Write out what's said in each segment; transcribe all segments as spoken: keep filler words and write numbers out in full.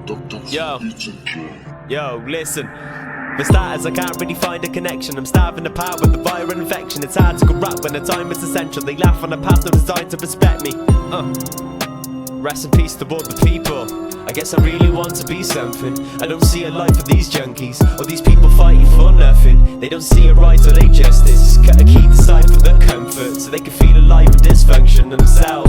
Yo, yo, listen. For starters, I can't really find a connection. I'm starving apart with the viral infection. It's hard to corrupt when the time is essential. They laugh on the past, no desire to respect me. uh. Rest in peace to all the people. I guess I really want to be something. I don't see a life for these junkies, or these people fighting for nothing. They don't see a right or a justice. Cut a key aside for their comfort, so they can feel alive and dysfunction themselves.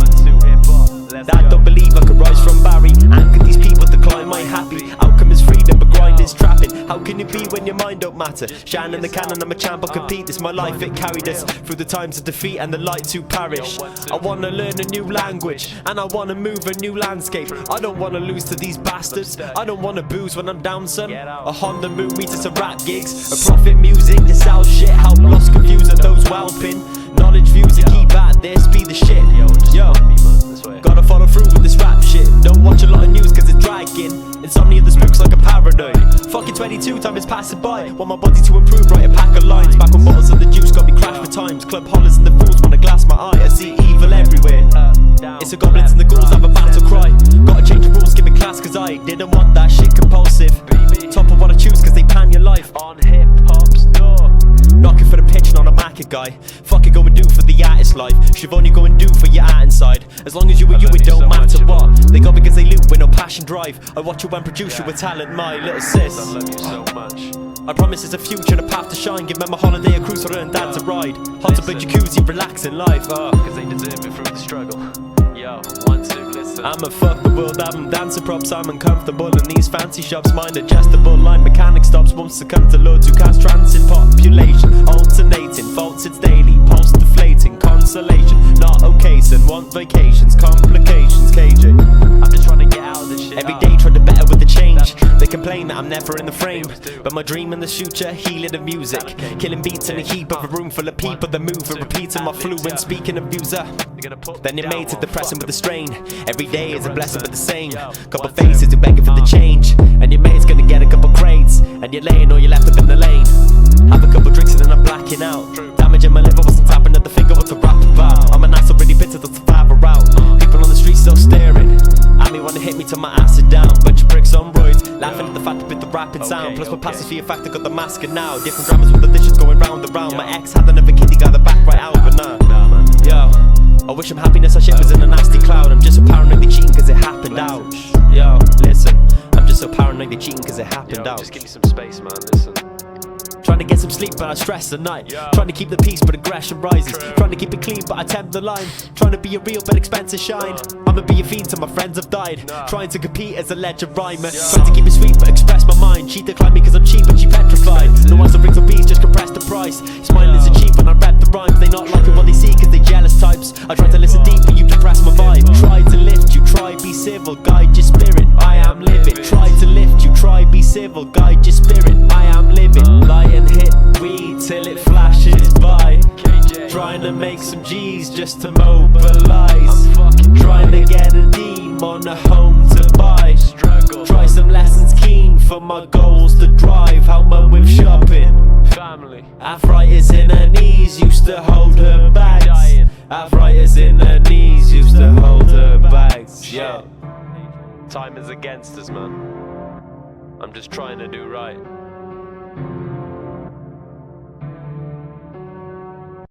I don't believe I could rise from Barry. Anchor these people to climb my happy. Outcome is freedom, but grind is trapping. How can you be when your mind don't matter? Shining the cannon, I'm a champ, I compete. This my life, it carried us through the times of defeat and the light to perish. I wanna learn a new language, and I wanna move a new landscape. I don't wanna lose to these bastards. I don't wanna booze when I'm down, son. A Honda move me to some rap gigs, a profit music to sell shit. Help lost, confused and those whelping. Knowledge views and keep at this, be the shit. Yo, gotta follow through with this rap shit. Don't watch a lot of news cause it's dragging. Insomnia the spooks like a paranoid. Fucking twenty-two, time is passing by. Want my body to improve, write a pack of lines. Back on bottles of the juice, got me crashed for times. Club hollers and the fools wanna glass my eye. I see evil everywhere. It's the goblins and the ghouls have a battle cry. Gotta change the rules, give me class cause I didn't want that shit compulsive. Top of what I choose cause they pan your life. On hip hop's door. Knocking for the pitch, not a market guy. Fuck it, go and do for the artist life. Should only go and do for your art inside. As long as you are you, it don't matter what. They go because they loot with no passion drive. I watch you and produce you with talent, my little sis. I love you so much. I promise it's a future, the path to shine. Give them a holiday, a cruise for her and dad to ride. Hot tub and jacuzzi, relaxing life. Oh, cause they deserve it through the struggle. Yo, one, two, listen. I'ma fuck the world, I'm dancing props. I'm uncomfortable in these fancy shops. Mind adjustable, line mechanic stops. Won't succumb to loads who cast trance in population. Alternating, faults it's daily. Pulse deflating, consolation. Not okay, son, want vacations, complications. K J, I'm just trying to get out of this shit. Every day trying to better with the change. They complain that I'm never in the frame, but my dream in the future, healing the music. Killing beats in a heap of a room full of people that move and repeating my fluent. Speaking of user, then it made it depressing with the strain. Every day is a blessing but the same. Couple faces who begging for the change, and your mate's gonna get a couple crates, and you're laying or you're left up in the lane. Have a couple drinks and then I'm blacking out. Damaging my liver, wasn't tapping at the finger what to rap about. I'm a nice already bitter to survive a route. People on the street still staring at me, wanna hit me till my ass is down. Bunch of pricks on roids, laughing at the fact with the rapping sound. Plus my passive fear fact I got the mask and now. Different dramas with the dishes going round and round. My ex had another kitty, got the back right out, but nah. Yo, I wish him happiness, I shit was in a nasty cloud. I'm just so paranoid they cheating cause it happened out. Yo, listen, I'm just so paranoid they cheating cause it happened out. Just give me some space, man, listen. Trying to get some sleep but I stress at night. Yo. Trying to keep the peace but aggression rises. True. Trying to keep it clean but I tempt the line. Trying to be a real but expensive shine. uh. I'ma be a fiend till my friends have died. nah. Trying to compete as a ledger rhymer. Yo. Trying to keep it sweet but express my mind. She declined me cause I'm cheap and she petrified. No one's the rings of bees, just compress the price. Smiling is cheap when I rap the rhymes. They not liking what they see cause they jealous types. I try to listen deep but you depress my vibe. Try to lift you, try be civil, guide your spirit. I am living. Try to lift you, try be civil, guide your spirit. I am living. Light and hit weed till it flashes by. Trying to make some G's just to mobilize. Trying to get a demon a home to buy. Try some lessons keen for my goals to drive. Help her with shopping. Family. Arthritis in her knees used to hold her bags. Arthritis in her knees used to hold her bags. Yo, Time is against us, man. I'm just trying to do right.